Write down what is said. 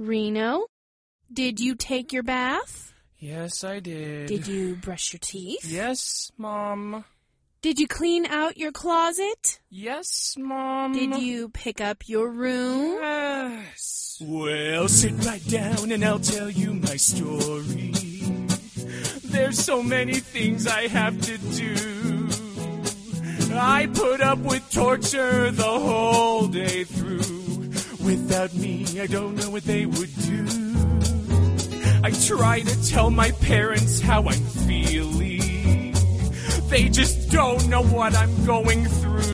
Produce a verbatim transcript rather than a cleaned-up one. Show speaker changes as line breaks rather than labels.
Reno, did you take your bath?
Yes, I did.
Did you brush your teeth?
Yes, Mom.
Did you clean out your closet?
Yes, Mom.
Did you pick up your room?
Yes. Well, sit right down and I'll tell you my story. There's so many things I have to do. I put up with torture the whole day through. Without me, I don't know what they would do. I try to tell my parents how I'm feeling. They just don't know what I'm going through.